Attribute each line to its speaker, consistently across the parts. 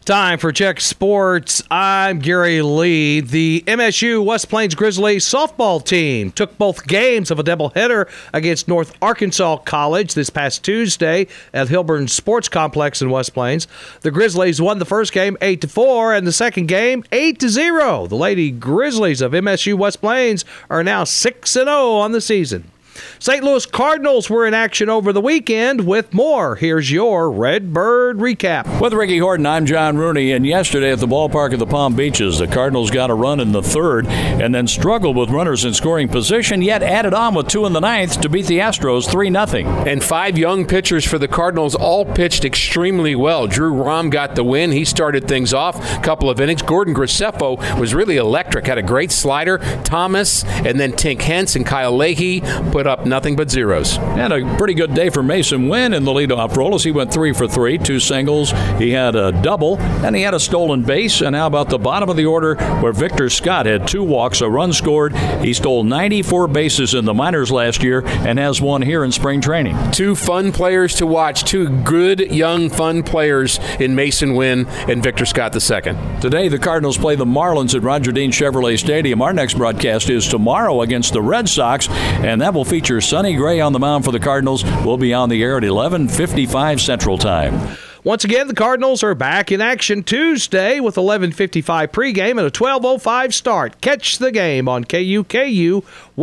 Speaker 1: Time for Check Sports. I'm Gary Lee. The MSU West Plains Grizzlies softball team took both games of a doubleheader against North Arkansas College this past Tuesday at Hilburn Sports Complex in West Plains. The Grizzlies won the first game 8-4 and the second game 8-0. The Lady Grizzlies of MSU West Plains are now 6-0 on the season. St. Louis Cardinals were in action over the weekend with more. Here's your Redbird recap.
Speaker 2: With Ricky Horton, I'm John Rooney, and yesterday at the ballpark of the Palm Beaches, the Cardinals got a run in the third and then struggled with runners in scoring position, yet added on with two in the ninth to beat the Astros 3-0.
Speaker 3: And five young pitchers for the Cardinals all pitched extremely well. Drew Rom got the win. He started things off a couple of innings. Gordon Graceffo was really electric, had a great slider. Thomas and then Tink Hence and Kyle Leahy put up nothing but zeros.
Speaker 2: And a pretty good day for Mason Wynn in the leadoff role as he went 3 for 3, 2 singles. He had a double, and he had a stolen base. And how about the bottom of the order where Victor Scott had 2 walks, a run scored. He stole 94 bases in the minors last year and has one here in spring training.
Speaker 3: 2 fun players to watch, 2 good, young, fun players in Mason Wynn and Victor Scott II.
Speaker 2: Today, the Cardinals play the Marlins at Roger Dean Chevrolet Stadium. Our next broadcast is tomorrow against the Red Sox, and that will feature Sonny Gray on the mound for the Cardinals. We'll be on the air at 11:55 Central Time.
Speaker 1: Once again, the Cardinals are back in action Tuesday with 11:55 pregame and a 12:05 start. Catch the game on KUKU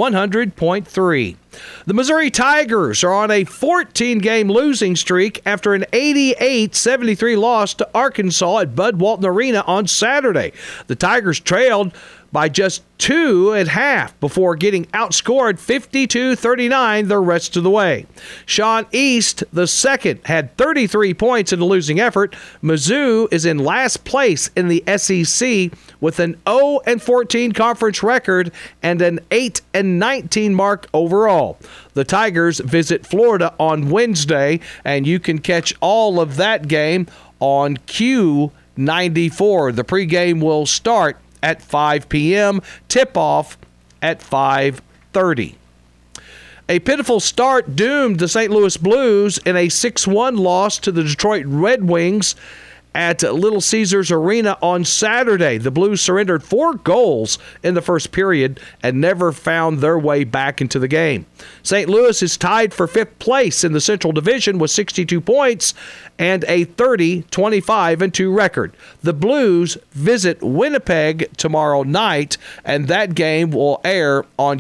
Speaker 1: 100.3. The Missouri Tigers are on a 14-game losing streak after an 88-73 loss to Arkansas at Bud Walton Arena on Saturday. The Tigers trailed by just 2 at half before getting outscored 52-39 the rest of the way. Sean East, the second, had 33 points in the losing effort. Mizzou is in last place in the SEC with an 0-14 conference record and an 8-19 mark overall. The Tigers visit Florida on Wednesday, and you can catch all of that game on Q94. The pregame will start at 5 p.m., tip-off at 5:30. A pitiful start doomed the St. Louis Blues in a 6-1 loss to the Detroit Red Wings at Little Caesars Arena on Saturday. The Blues surrendered 4 goals in the first period and never found their way back into the game. St. Louis is tied for 5th place in the Central Division with 62 points and a 30-25-2 record. The Blues visit Winnipeg tomorrow night, and that game will air on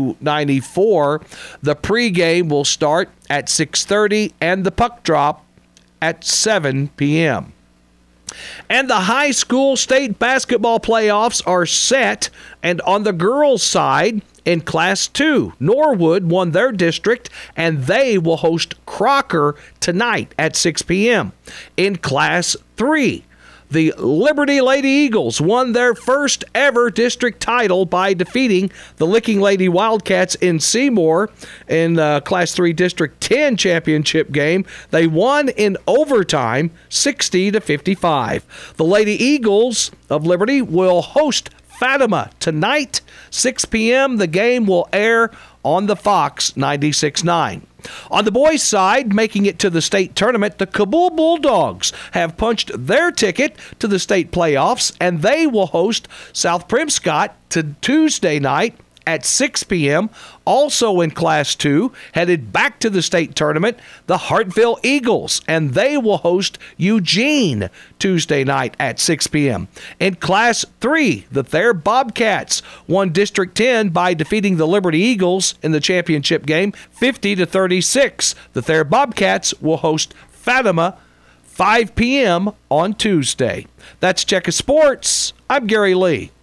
Speaker 1: Q94. The pregame will start at 6:30 and the puck drop at 7 p.m. And the high school state basketball playoffs are set, and on the girls' side, in Class 2, Norwood won their district, and they will host Crocker tonight at 6 p.m. In Class 3, the Liberty Lady Eagles won their first ever district title by defeating the Licking Lady Wildcats in Seymour in Class 3 District 10 championship game. They won in overtime 60-55. The Lady Eagles of Liberty will host Fatima tonight, 6 p.m. The game will air on the Fox 96.9. On the boys' side, making it to the state tournament, the Kabul Bulldogs have punched their ticket to the state playoffs, and they will host South Primscott to Tuesday night at 6 p.m. Also in Class 2, headed back to the state tournament, the Hartville Eagles, and they will host Eugene Tuesday night at 6 p.m. In Class 3, the Thayer Bobcats won District 10 by defeating the Liberty Eagles in the championship game 50-36. The Thayer Bobcats will host Fatima 5 p.m. on Tuesday. That's Check of Sports. I'm Gary Lee.